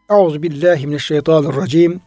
Euzubillahimineşşeytanirracim.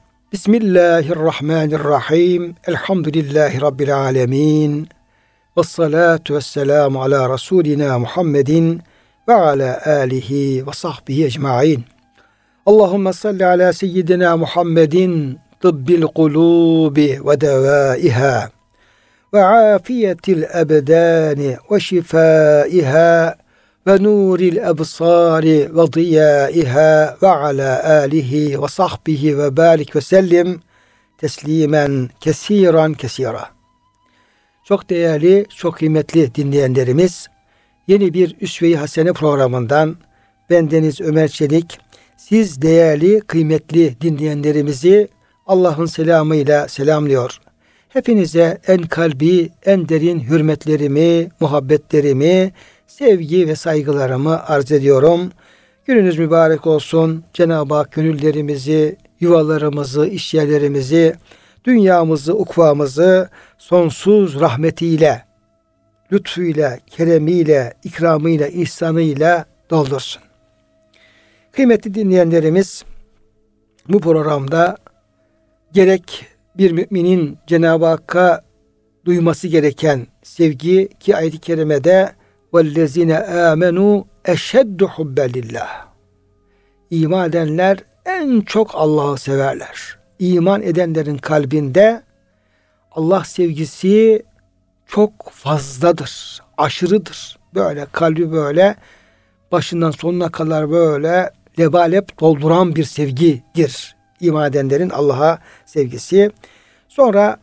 Bismillahirrahmanirrahim. Elhamdülillahi Rabbil alemin. Vessalatu vesselamu ala Resulina Muhammedin ve ala alihi ve sahbihi ecmain. Allahümme salli ala seyyidina Muhammedin tıbbil kulubi ve devaiha ve afiyetil ebdani ve şifaiha ve nuril ebsari ve diyaiha ve ala alihi ve sahbihi ve barik ve sellim teslimen kesiran kesira. Çok değerli, çok kıymetli dinleyenlerimiz, yeni bir Üsve-i Hasene programından bendeniz Ömer Çelik, siz değerli, kıymetli dinleyenlerimizi Allah'ın selamıyla selamlıyor. Hepinize en kalbi, en derin hürmetlerimi, muhabbetlerimi, sevgi ve saygılarımı arz ediyorum. Gününüz mübarek olsun. Cenab-ı Hak gönüllerimizi, yuvalarımızı, işyerlerimizi, dünyamızı, ukvamızı sonsuz rahmetiyle, lütfuyla, keremiyle, ikramıyla, ihsanıyla doldursun. Kıymetli dinleyenlerimiz, bu programda gerek bir müminin Cenab-ı Hakk'a duyması gereken sevgi ki ayet-i kerimede وَالَّذِينَ آمَنُوا اَشَدُّ حُبَّ لِلّٰهِ İman edenler en çok Allah'ı severler. İman edenlerin kalbinde Allah sevgisi çok fazladır, aşırıdır. Böyle kalbi böyle başından sonuna kadar böyle lebalep dolduran bir sevgidir. İman edenlerin Allah'a sevgisi. Sonra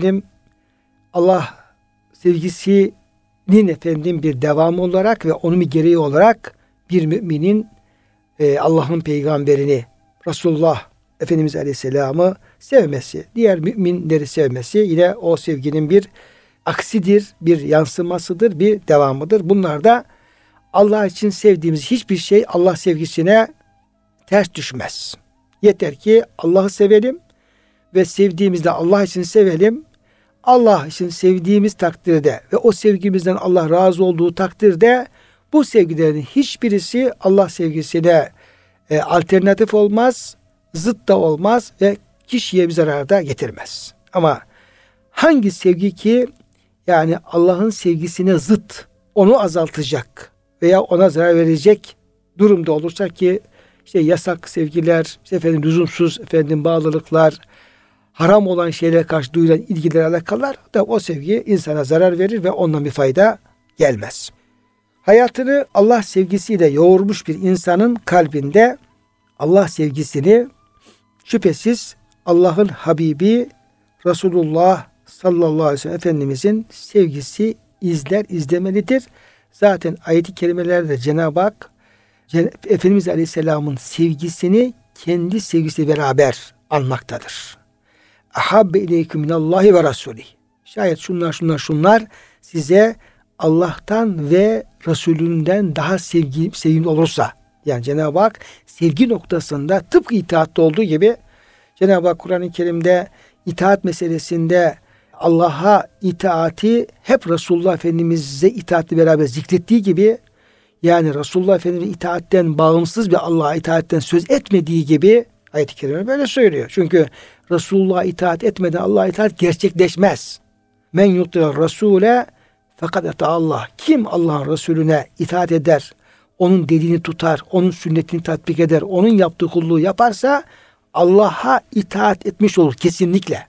Allah sevgisinin bir devamı olarak ve onun bir gereği olarak bir müminin Allah'ın peygamberini Resulullah Efendimiz Aleyhisselam'ı sevmesi, diğer müminleri sevmesi yine o sevginin bir aksidir, bir yansımasıdır, bir devamıdır. Bunlar da Allah için sevdiğimiz hiçbir şey Allah sevgisine ters düşmez. Yeter ki Allah'ı sevelim ve sevdiğimizde Allah için sevelim. Allah için sevdiğimiz takdirde ve o sevgimizden Allah razı olduğu takdirde bu sevgilerin hiçbirisi Allah sevgisine alternatif olmaz, zıt da olmaz ve kişiye bir zarar da getirmez. Ama hangi sevgi ki yani Allah'ın sevgisine zıt, onu azaltacak veya ona zarar verecek durumda olursa ki işte yasak sevgiler, lüzumsuz bağlılıklar, haram olan şeylere karşı duyulan ilgiler, alakalar da o sevgi insana zarar verir ve ondan bir fayda gelmez. Hayatını Allah sevgisiyle yoğurmuş bir insanın kalbinde Allah sevgisini şüphesiz Allah'ın Habibi Resulullah sallallahu aleyhi ve sellem Efendimizin sevgisi izlemelidir. Zaten ayet-i kerimelerde Cenab-ı Hak Efendimiz Aleyhisselam'ın sevgisini kendi sevgisiyle beraber anmaktadır. Ahabbe ileyküm minallahi ve rasulih. Şayet şunlar size Allah'tan ve Resulünden daha sevgili olursa, yani Cenab-ı Hak sevgi noktasında tıpkı itaatte olduğu gibi Cenab-ı Hak Kur'an-ı Kerim'de itaat meselesinde Allah'a itaati hep Resulullah Efendimiz'e itaatle beraber zikrettiği gibi, yani Resulullah Efendimiz'e itaatten bağımsız bir Allah'a itaatten söz etmediği gibi ayet-i kerime böyle söylüyor. Çünkü Resulullah'a itaat etmeden Allah'a itaat gerçekleşmez. Men yuti'ir Rasule fakat ata Allah. Kim Allah'ın Resulüne itaat eder, onun dediğini tutar, onun sünnetini tatbik eder, onun yaptığı kulluğu yaparsa Allah'a itaat etmiş olur kesinlikle.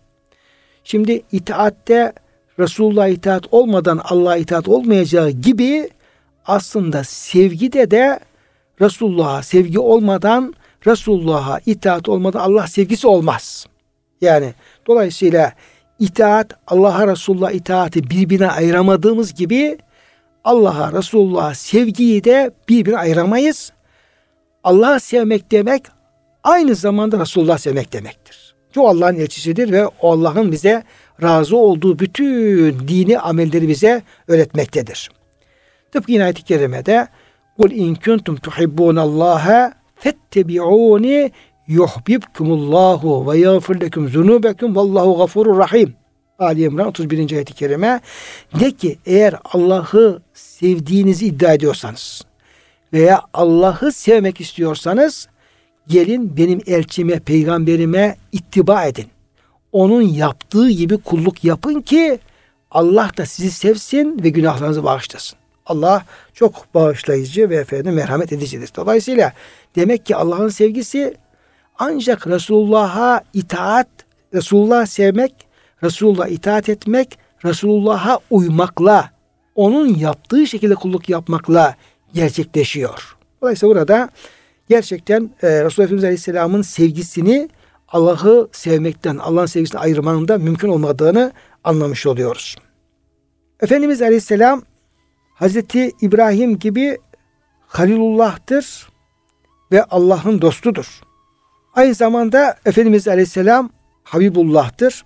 Şimdi itaatte Resulullah'a itaat olmadan Allah'a itaat olmayacağı gibi aslında sevgide de Resulullah'a sevgi olmadan, Resulullah'a itaat olmadan Allah sevgisi olmaz. Yani dolayısıyla itaat, Allah'a Resulullah'a itaati birbirine ayıramadığımız gibi Allah'a Resulullah'a sevgiyi de birbirine ayıramayız. Allah'ı sevmek demek aynı zamanda Resulullah'ı sevmek demektir. O Allah'ın elçisidir ve o Allah'ın bize razı olduğu bütün dini amelleri bize öğretmektedir. Tıpkı yine ayet-i kerimede قُلْ اِنْ كُنْتُمْ تُحِبُّونَ اللّٰهَ فَاتَّبِعُونِ يُحْبِبْكُمُ اللّٰهُ وَيَغْفِرْ لَكُمْ ذُنُوبَكُمْ وَاللّٰهُ غَفُورٌ rahim. Ali İmran 31. ayet-i kerime. De ki eğer Allah'ı sevdiğinizi iddia ediyorsanız veya Allah'ı sevmek istiyorsanız gelin benim elçime, peygamberime ittiba edin. Onun yaptığı gibi kulluk yapın ki Allah da sizi sevsin ve günahlarınızı bağışlasın. Allah çok bağışlayıcı ve merhamet edicidir. Dolayısıyla demek ki Allah'ın sevgisi ancak Resulullah'a itaat, Resulullah'ı sevmek, Resulullah'a itaat etmek, Resulullah'a uymakla, onun yaptığı şekilde kulluk yapmakla gerçekleşiyor. Dolayısıyla burada gerçekten Resulullah Efendimiz Aleyhisselam'ın sevgisini Allah'ı sevmekten, Allah'ın sevgisini ayırmanın da mümkün olmadığını anlamış oluyoruz. Efendimiz Aleyhisselam Hazreti İbrahim gibi Halilullah'tır ve Allah'ın dostudur. Aynı zamanda Efendimiz Aleyhisselam Habibullah'tır.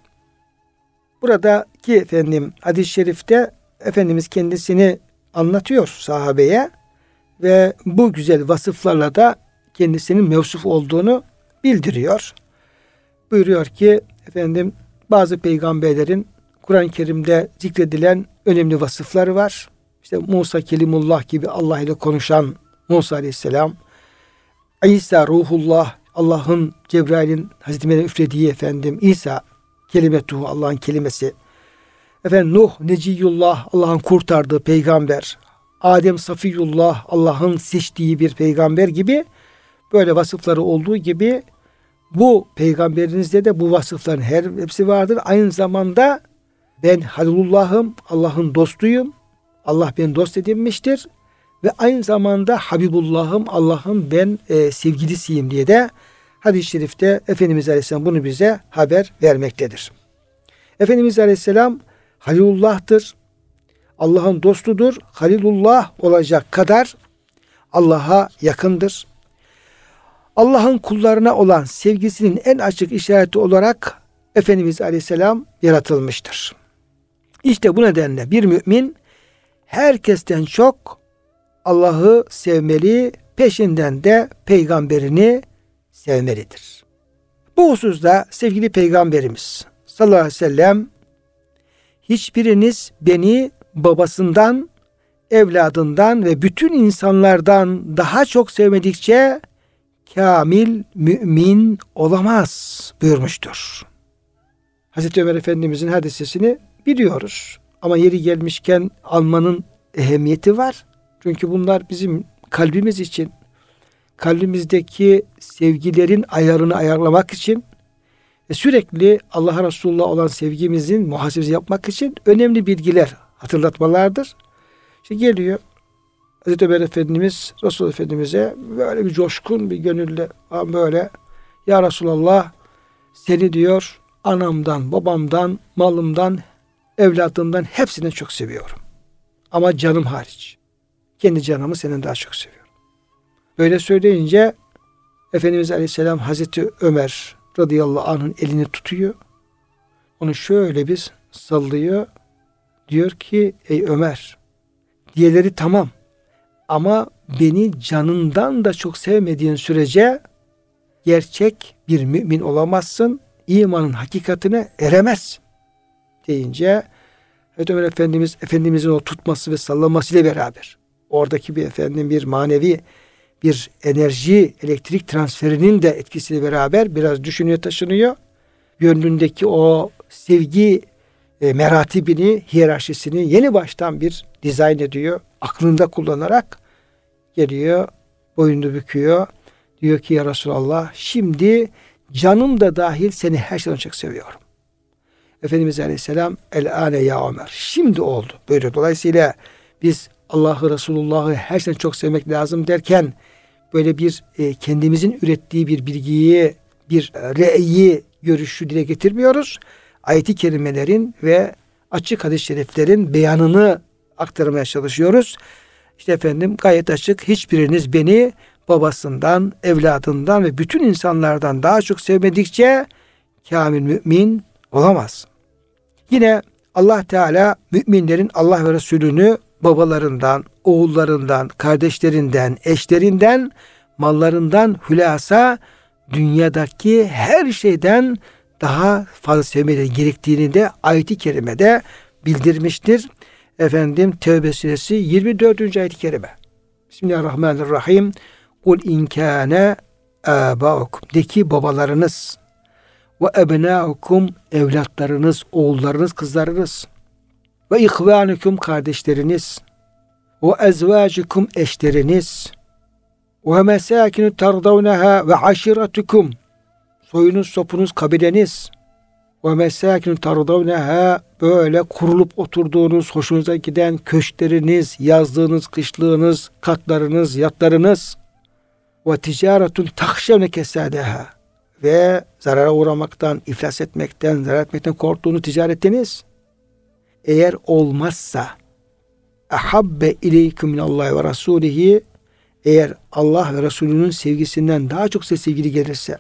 Buradaki hadis-i şerifte Efendimiz kendisini anlatıyor sahabeye ve bu güzel vasıflarla da kendisinin mevsuf olduğunu bildiriyor. Buyuruyor ki bazı peygamberlerin Kur'an-ı Kerim'de zikredilen önemli vasıfları var. İşte Musa Kelimullah gibi Allah ile konuşan Musa Aleyhisselam, İsa Ruhullah, Allah'ın Cebrail'in Hazreti Meryem'e üflediği İsa kelimetuhu, Allah'ın kelimesi. Nuh Neciyullah, Allah'ın kurtardığı peygamber. Adem Safiyullah, Allah'ın seçtiği bir peygamber gibi böyle vasıfları olduğu gibi bu peygamberinizde de bu vasıfların hepsi vardır. Aynı zamanda ben Halilullah'ım, Allah'ın dostuyum. Allah beni dost edinmiştir. Ve aynı zamanda Habibullah'ım, Allah'ın ben sevgilisiyim diye de hadis-i şerifte Efendimiz Aleyhisselam bunu bize haber vermektedir. Efendimiz Aleyhisselam Halilullah'tır. Allah'ın dostudur. Halilullah olacak kadar Allah'a yakındır. Allah'ın kullarına olan sevgisinin en açık işareti olarak Efendimiz Aleyhisselam yaratılmıştır. İşte bu nedenle bir mümin herkesten çok Allah'ı sevmeli, peşinden de peygamberini sevmelidir. Bu hususta sevgili peygamberimiz sallallahu aleyhi ve sellem hiçbiriniz beni babasından, evladından ve bütün insanlardan daha çok sevmedikçe kamil mümin olamaz buyurmuştur. Hazreti Ömer Efendimizin hadisesini biliyoruz. Ama yeri gelmişken almanın ehemmiyeti var. Çünkü bunlar bizim kalbimiz için, kalbimizdeki sevgilerin ayarını ayarlamak için ve sürekli Allah'a Resulullah olan sevgimizin muhasebesi yapmak için önemli bilgiler, hatırlatmalardır. İşte geliyor Hazreti Ömer Efendimiz Resulullah Efendimiz'e böyle bir coşkun bir gönülle böyle, ya Resulallah, seni diyor anamdan, babamdan, malımdan, evladımdan hepsinden çok seviyorum. Ama canım hariç. Kendi canımı senin daha çok seviyorum. Böyle söyleyince Efendimiz Aleyhisselam Hazreti Ömer radıyallahu anh'ın elini tutuyor. Onu şöyle bir sallıyor. Diyor ki ey Ömer, diğerleri tamam ama beni canından da çok sevmediğin sürece gerçek bir mümin olamazsın. İmanın hakikatine eremezsin deyince Hazreti Ömer Efendimizin o tutması ve sallamasıyla beraber oradaki bir manevi bir enerji, elektrik transferinin de etkisiyle beraber biraz düşünüyor, taşınıyor. Gönlündeki o sevgi meratibini, hiyerarşisini yeni baştan bir dizayn ediyor. Aklında kullanarak geliyor, boynunu büküyor. Diyor ki ya Resulallah, şimdi canım da dahil seni her şeyden çok seviyorum. Efendimiz Aleyhisselam el-âne ya Ömer, şimdi oldu. Böyle dolayısıyla biz Allah'ı, Resulullah'ı her şeyden çok sevmek lazım derken böyle bir kendimizin ürettiği bir bilgiyi, bir re'yi, görüşü dile getirmiyoruz. Ayet-i kerimelerin ve açık hadis-i şeriflerin beyanını aktarmaya çalışıyoruz. İşte gayet açık, hiçbiriniz beni babasından, evladından ve bütün insanlardan daha çok sevmedikçe kamil mümin olamaz. Yine Allah Teala müminlerin Allah ve Resulünü babalarından, oğullarından, kardeşlerinden, eşlerinden, mallarından hülasa dünyadaki her şeyden daha fazla sevmeleri gerektiğini de ayet-i kerimede bildirmiştir. Tevbe suresi 24. ayet-i kerime. Bismillahirrahmanirrahim. Kul in kana âbâukum, de ki babalarınız, ve ebnâukum, evlatlarınız, oğullarınız, kızlarınız, ve ihvânukum, kardeşleriniz, ve ezvâcukum, eşleriniz, ve mesâkinu tardavneha ve aşiretukum, soyunuz, sopunuz, kabileniz, ve mesâkinu tardavneha, böyle kurulup oturduğunuz, hoşunuza giden köşkleriniz, yazdığınız, kışlığınız, katlarınız, yatlarınız, ve ticaretun tahşevne kesâdeha, ve zarara uğramaktan, iflas etmekten, zarar etmekten korktuğunuz ticaretiniz, eğer olmazsa ahabbe ileyküm minallahi ve rasulihi, eğer Allah ve Resulünün sevgisinden daha çok size sevgili gelirse,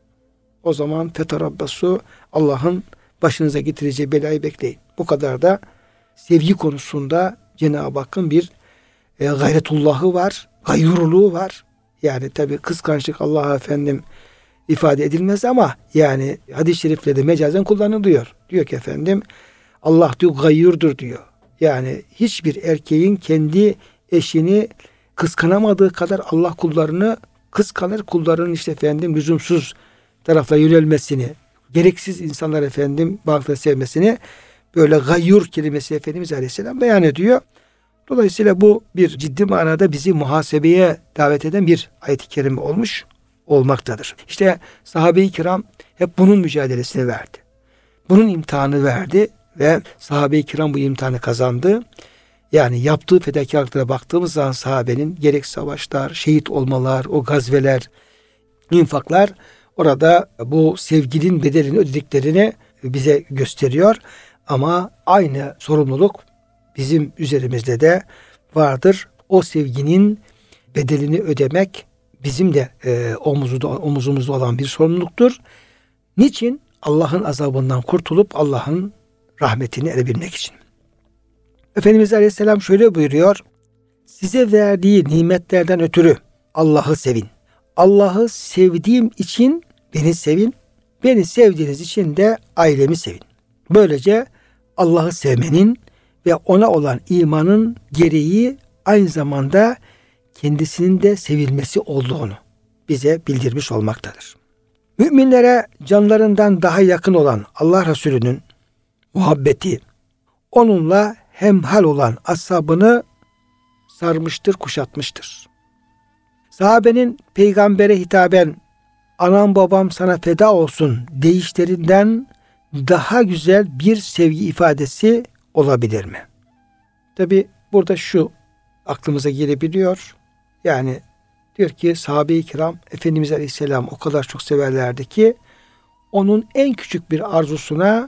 o zaman feterabbasu, Allah'ın başınıza getireceği belayı bekleyin. Bu kadar da sevgi konusunda Cenab-ı Hakk'ın bir gayretullahı var, gayrurluğu var. Yani tabi kıskançlık Allah'a efendim ifade edilmez ama yani hadis-i şeriflerde mecazen kullanılıyor. Diyor ki efendim Allah diyor gayyurdur diyor. Yani hiçbir erkeğin kendi eşini kıskanamadığı kadar Allah kullarını kıskanır. Kullarının işte efendim lüzumsuz tarafla yönelmesini, gereksiz insanlar efendim bağlı sevmesini böyle gayyur kelimesi Efendimiz Aleyhisselam beyan ediyor. Dolayısıyla bu bir ciddi manada bizi muhasebeye davet eden bir ayet-i kerime olmaktadır. İşte sahabe-i kiram hep bunun mücadelesini verdi. Bunun imtihanı verdi ve sahabe-i kiram bu imtihanı kazandı. Yani yaptığı fedakarlıklara baktığımız zaman sahabenin gerek savaşlar, şehit olmalar, o gazveler, infaklar orada bu sevginin bedelini ödediklerini bize gösteriyor. Ama aynı sorumluluk bizim üzerimizde de vardır. O sevginin bedelini ödemek bizim de omuzumuzda olan bir sorumluluktur. Niçin? Allah'ın azabından kurtulup Allah'ın rahmetini edebilmek için. Efendimiz Aleyhisselam şöyle buyuruyor. Size verdiği nimetlerden ötürü Allah'ı sevin. Allah'ı sevdiğim için beni sevin. Beni sevdiğiniz için de ailemi sevin. Böylece Allah'ı sevmenin ve ona olan imanın gereği aynı zamanda kendisinin de sevilmesi olduğunu bize bildirmiş olmaktadır. Müminlere canlarından daha yakın olan Allah Resulü'nün muhabbeti, onunla hemhal olan ashabını sarmıştır, kuşatmıştır. Sahabenin peygambere hitaben anam babam sana feda olsun deyişlerinden daha güzel bir sevgi ifadesi olabilir mi? Tabi burada şu aklımıza gelebiliyor. Yani diyor ki sahabe-i kiram Efendimiz Aleyhisselam o kadar çok severlerdi ki onun en küçük bir arzusuna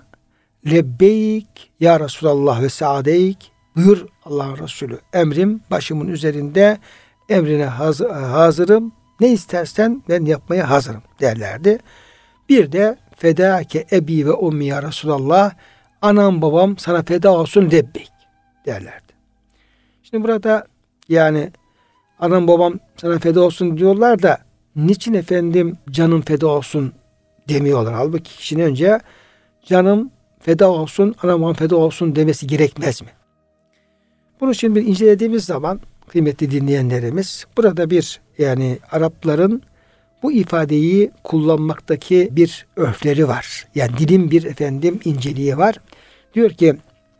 lebbeyk ya Resulallah ve saadeyk, buyur Allah'ın Resulü, emrim başımın üzerinde, emrine hazırım, ne istersen ben yapmaya hazırım derlerdi. Bir de fedâke ebi ve ummi ya Resulallah, anam babam sana feda olsun lebbeyk derlerdi. Şimdi burada yani anam babam sana feda olsun diyorlar da niçin efendim canım feda olsun demiyorlar. Halbuki kişinin önce canım feda olsun, anam babam feda olsun demesi gerekmez mi? Bunu şimdi incelediğimiz zaman kıymetli dinleyenlerimiz burada bir yani Arapların bu ifadeyi kullanmaktaki bir örfleri var. Yani dilin bir efendim inceliği var. Diyor ki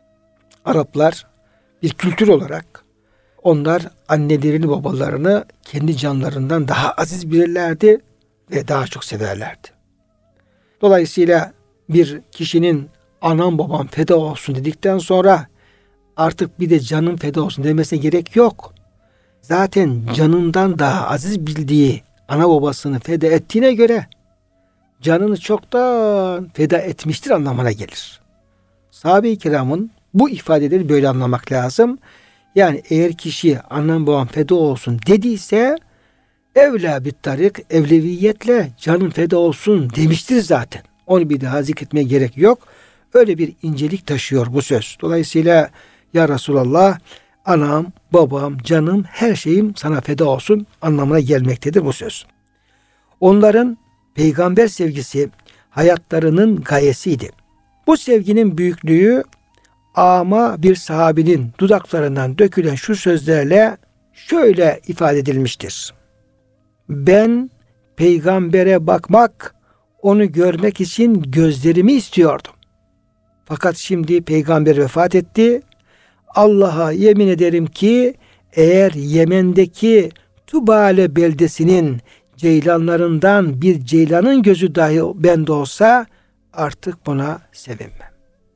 Araplar bir kültür olarak onlar annelerini babalarını kendi canlarından daha aziz bilirlerdi ve daha çok severlerdi. Dolayısıyla bir kişinin anam babam feda olsun dedikten sonra artık bir de canım feda olsun demesine gerek yok. Zaten canından daha aziz bildiği ana babasını feda ettiğine göre canını çoktan feda etmiştir anlamına gelir. Sahabe-i kiramın bu ifadeleri böyle anlamak lazım. Yani eğer kişi anam babam feda olsun dediyse evla bit tarik, evleviyetle canım feda olsun demiştir zaten. Onu bir daha zikretmeye gerek yok. Öyle bir incelik taşıyor bu söz. Dolayısıyla ya Resulallah anam, babam, canım, her şeyim sana feda olsun anlamına gelmektedir bu söz. Onların peygamber sevgisi hayatlarının gayesiydi. Bu sevginin büyüklüğü ama bir sahabinin dudaklarından dökülen şu sözlerle şöyle ifade edilmiştir. Ben peygambere bakmak, onu görmek için gözlerimi istiyordum. Fakat şimdi peygamber vefat etti. Allah'a yemin ederim ki eğer Yemen'deki Tubale beldesinin ceylanlarından bir ceylanın gözü dahi bende olsa artık buna sevinmem.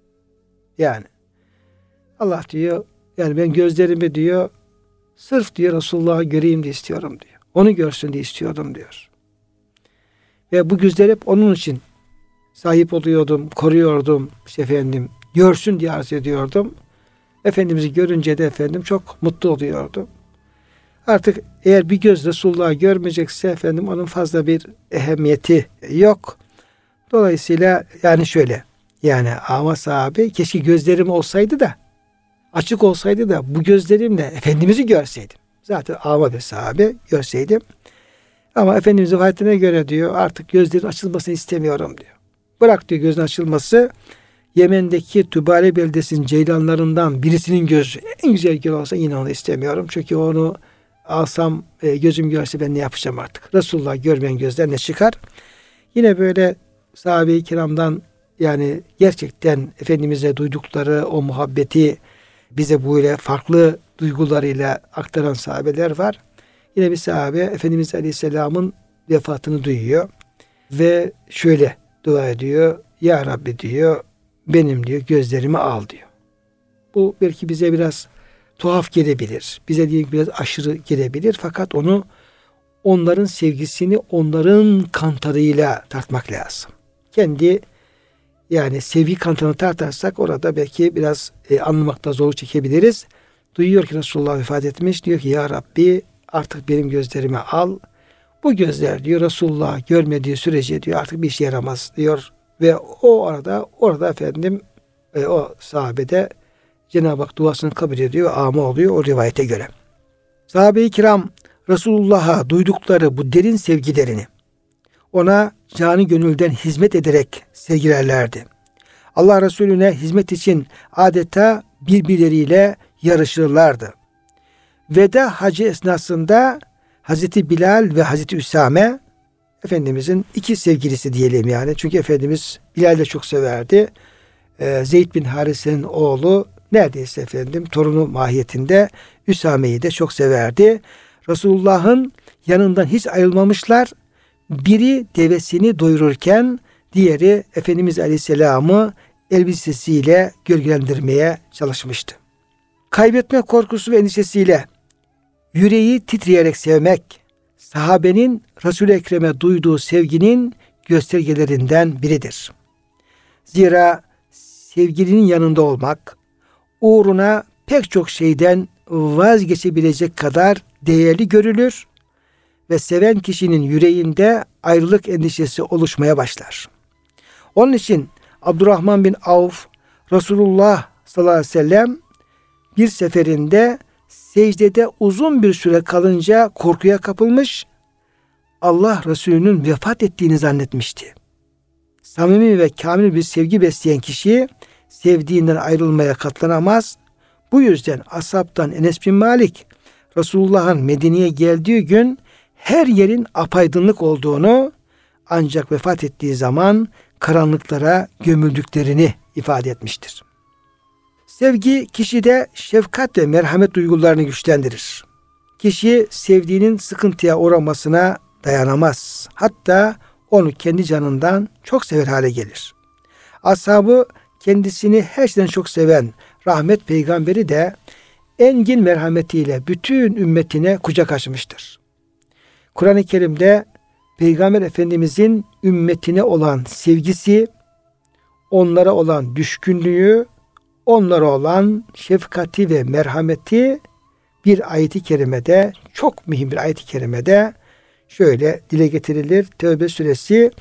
Yani Allah diyor, yani ben gözlerimi diyor sırf diyor Resulullah'ı göreyim diye istiyorum diyor. Onu görsün diye istiyordum diyor. Ve bu gözler hep onun için sahip oluyordum, koruyordum efendim. Görsün diye arz ediyordum. Efendimiz'i görünce de efendim çok mutlu oluyordum. Artık eğer bir göz Resulullah'ı görmeyecekse efendim onun fazla bir ehemmiyeti yok. Dolayısıyla yani şöyle, yani ama sahabe keşke gözlerim olsaydı da açık olsaydı da bu gözlerimle Efendimiz'i görseydim. Zaten ama bir sahabe görseydim. Ama Efendimiz'in vahdine göre diyor artık gözlerin açılmasını istemiyorum diyor. Bırak diyor gözün açılması. Yemen'deki Tubale beldesinin ceylanlarından birisinin gözü en güzel göz olsa yine onu istemiyorum. Çünkü onu alsam gözüm görse ben ne yapacağım artık. Resulullah görmeyen gözler ne çıkar? Yine böyle sahabe-i kiramdan yani gerçekten Efendimiz'e duydukları o muhabbeti bize böyle farklı duygularıyla aktaran sahabeler var. Yine bir sahabe Efendimiz Aleyhisselam'ın vefatını duyuyor ve şöyle dua ediyor. Ya Rabbi diyor, benim diyor gözlerimi al diyor. Bu belki bize biraz tuhaf gelebilir. Bize diyelim biraz aşırı gelebilir. Fakat onu onların sevgisini onların kantarıyla tartmak lazım. Kendi yani sevgi kantarını tartarsak orada belki biraz anlamakta zorluk çekebiliriz. Duyuyor ki Resulullah vefat etmiş. Diyor ki ya Rabbi artık benim gözlerimi al. Bu gözler diyor Resulullah görmediği sürece diyor artık bir işe yaramaz diyor. Ve orada efendim o sahabede Cenab-ı Hak duasını kabul ediyor, ama oluyor o rivayete göre. Sahabe-i kiram Resulullah'a duydukları bu derin sevgilerini ona canı gönülden hizmet ederek sergilerlerdi. Allah Resulüne hizmet için adeta birbirleriyle yarışırlardı. Veda hacı esnasında Hazreti Bilal ve Hazreti Üsame Efendimizin iki sevgilisi diyelim yani. Çünkü Efendimiz Bilal'i de çok severdi. Zeyd bin Harise'nin oğlu neredeyse efendim torunu mahiyetinde Üsame'yi de çok severdi. Resulullah'ın yanından hiç ayrılmamışlar. Biri devesini doyururken diğeri Efendimiz Aleyhisselam'ı elbisesiyle gölgelendirmeye çalışmıştı. Kaybetme korkusu ve endişesiyle yüreği titreyerek sevmek, sahabenin Resul-i Ekrem'e duyduğu sevginin göstergelerinden biridir. Zira sevgilinin yanında olmak, uğruna pek çok şeyden vazgeçebilecek kadar değerli görülür ve seven kişinin yüreğinde ayrılık endişesi oluşmaya başlar. Onun için Abdurrahman bin Avf, Resulullah sallallahu aleyhi ve sellem bir seferinde secdede uzun bir süre kalınca korkuya kapılmış, Allah Resulü'nün vefat ettiğini zannetmişti. Samimi ve kamil bir sevgi besleyen kişi sevdiğinden ayrılmaya katlanamaz. Bu yüzden ashabtan Enes bin Malik Resulullah'ın Medine'ye geldiği gün her yerin apaydınlık olduğunu, ancak vefat ettiği zaman karanlıklara gömüldüklerini ifade etmiştir. Sevgi kişide şefkat ve merhamet duygularını güçlendirir. Kişi sevdiğinin sıkıntıya uğramasına dayanamaz. Hatta onu kendi canından çok sever hale gelir. Ashabı kendisini her şeyden çok seven rahmet peygamberi de engin merhametiyle bütün ümmetine kucak açmıştır. Kur'an-ı Kerim'de Peygamber Efendimizin ümmetine olan sevgisi, onlara olan düşkünlüğü, onlara olan şefkati ve merhameti bir ayet-i kerimede, çok mühim bir ayet-i kerimede şöyle dile getirilir. Tevbe suresi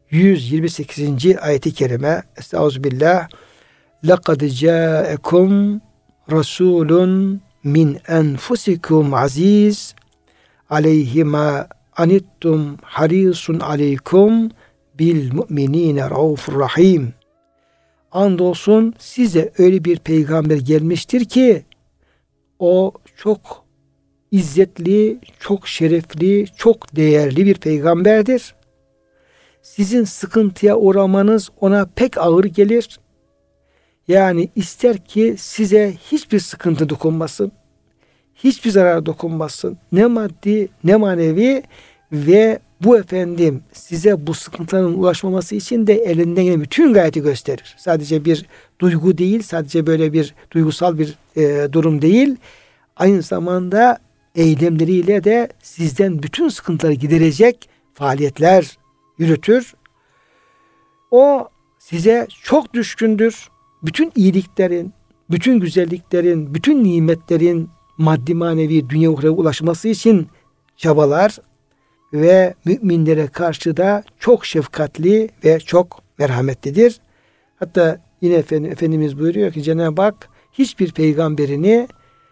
128. ayet-i kerime. Estağfirullah. لَقَدْ جَاءَكُمْ رَسُولٌ مِنْ أَنْفُسِكُمْ عَزِيزٌ عَلَيْهِ مَا anittum harisun aleykum bil mu'minine raufur rahim. Andolsun size öyle bir peygamber gelmiştir ki o çok izzetli, çok şerefli, çok değerli bir peygamberdir. Sizin sıkıntıya uğramanız ona pek ağır gelir. Yani ister ki size hiçbir sıkıntı dokunmasın, hiçbir zarar dokunmasın. Ne maddi ne manevi ve bu efendim size bu sıkıntıların ulaşmaması için de elinden gelen bütün gayreti gösterir. Sadece bir duygu değil, sadece böyle bir duygusal bir durum değil. Aynı zamanda eylemleriyle de sizden bütün sıkıntıları giderecek faaliyetler yürütür. O size çok düşkündür. Bütün iyiliklerin, bütün güzelliklerin, bütün nimetlerin maddi manevi dünya uhraya ulaşması için çabalar ve müminlere karşı da çok şefkatli ve çok merhametlidir. Hatta yine Efendimiz buyuruyor ki Cenab-ı Hak hiçbir peygamberini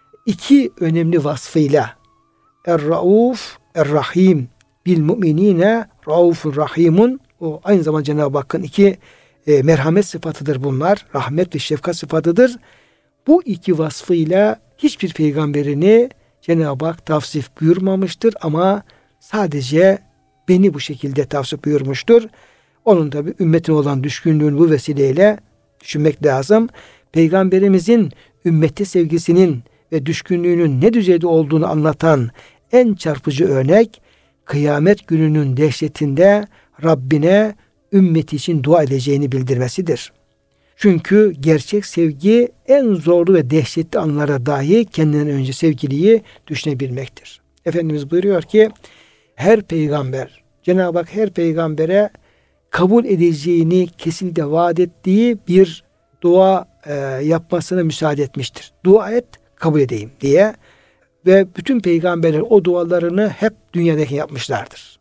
iki önemli vasfıyla Er-Rauf, Er-Rahim bil mu'minine Raufur Rahimun, o aynı zamanda Cenab-ı Hakk'ın iki merhamet sıfatıdır bunlar. Rahmet ve şefkat sıfatıdır. Bu iki vasfıyla hiçbir peygamberini Cenab-ı Hak tavsif buyurmamıştır ama sadece beni bu şekilde tavsif buyurmuştur. Onun tabi ümmetine olan düşkünlüğünü bu vesileyle düşünmek lazım. Peygamberimizin ümmete sevgisinin ve düşkünlüğünün ne düzeyde olduğunu anlatan en çarpıcı örnek, kıyamet gününün dehşetinde Rabbine ümmeti için dua edeceğini bildirmesidir. Çünkü gerçek sevgi en zorlu ve dehşetli anlara dahi kendinden önce sevgiliyi düşünebilmektir. Efendimiz buyuruyor ki her peygamber, Cenab-ı Hak her peygambere kabul edeceğini kesinlikle vaat ettiği bir dua yapmasına müsaade etmiştir. Dua et, kabul edeyim diye. Ve bütün peygamberler o dualarını hep dünyadaki yapmışlardır.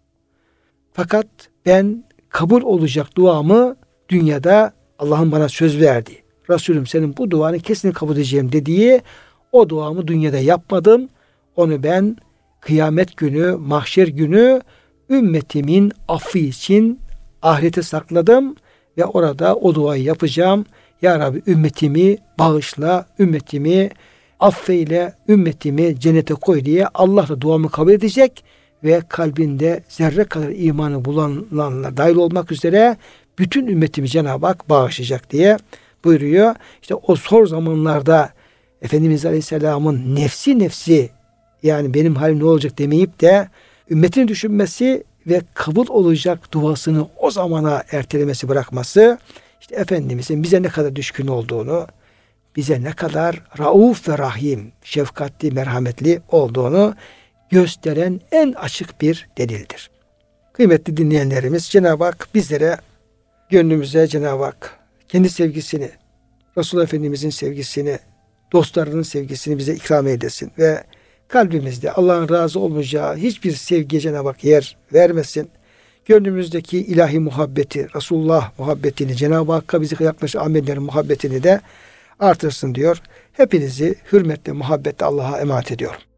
Fakat ben kabul olacak duamı dünyada Allah'ın bana söz verdi. Resulüm senin bu duanı kesin kabul edeceğim dediği o duamı dünyada yapmadım. Onu ben kıyamet günü, mahşer günü ümmetimin affı için ahirete sakladım ve orada o duayı yapacağım. Ya Rabbi ümmetimi bağışla, ümmetimi affeyle, ümmetimi cennete koy diye Allah da duamı kabul edecek ve kalbinde zerre kadar imanı bulanlar dahil olmak üzere bütün ümmetimi Cenab-ı Hak bağışlayacak diye buyuruyor. İşte o zor zamanlarda Efendimiz Aleyhisselam'ın nefsi yani benim halim ne olacak demeyip de ümmetini düşünmesi ve kabul olacak duasını o zamana ertelemesi, bırakması, işte Efendimizin bize ne kadar düşkün olduğunu, bize ne kadar rauf ve rahim, şefkatli, merhametli olduğunu gösteren en açık bir delildir. Kıymetli dinleyenlerimiz, Cenab-ı Hak bizlere gönlümüze Cenab-ı Hak kendi sevgisini, Resulullah Efendimizin sevgisini, dostlarının sevgisini bize ikram eylesin ve kalbimizde Allah'ın razı olmayacağı hiçbir sevgiye Cenab-ı Hak yer vermesin. Gönlümüzdeki ilahi muhabbeti, Resulullah muhabbetini, Cenab-ı Hakk'a bizi yaklaşan amellerin muhabbetini de artırsın diyor. Hepinizi hürmetle, muhabbetle Allah'a emanet ediyorum.